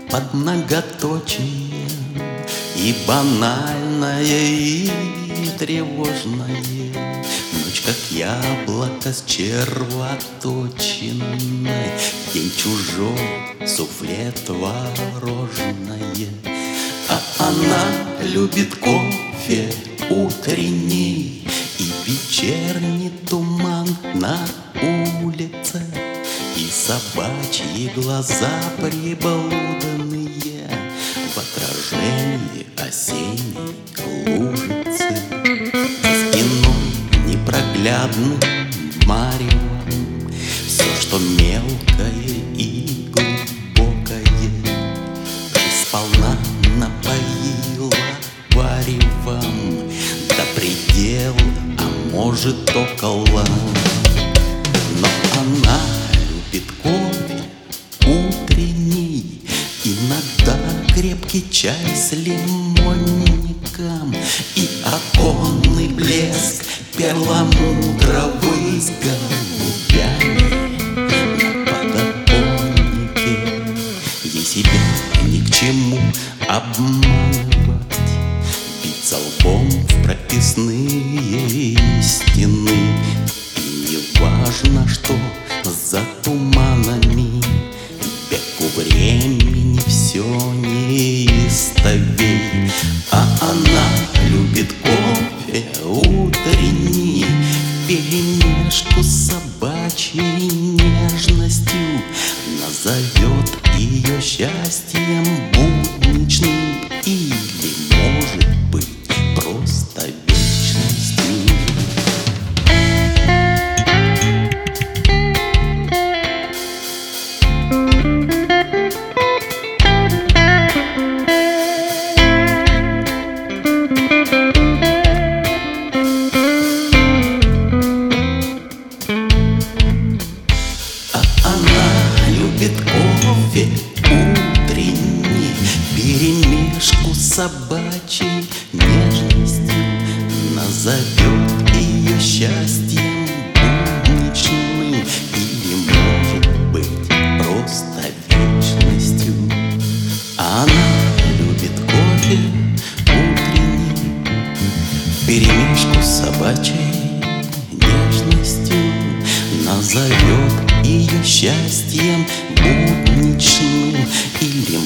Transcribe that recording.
под многоточие, и банальное, и тревожное. Ночь, как яблоко с червоточиной, день чужой, суфле творожное. А она любит кофе утренний и вечерний туман на улице, и собачьи глаза приблудные в отражении осенней лужицы. За спиной непроглядным маревом все, что мелкое и глубокое, сполна напоила варевом до предела, а может около. Но она любит кофе утренний, иногда крепкий чай с лимонником и оконный блеск перламутровый с голубями на подоконнике. Ей себя ни к чему обманывать, биться лбом в прописные стены. И не важно, что за туманами, веку времени все неистовей. А она любит кофе утренний вперемешку с собачьей нежностью, назовет ее счастьем будничным или, может быть, просто вечностью. Любит кофе утренний вперемешку с собачьей нежностью, назовет ее счастьем будничным или, может быть, просто вечностью. Она любит кофе утренний вперемешку с собачьей нежностью, назовет ее счастьем будничным или,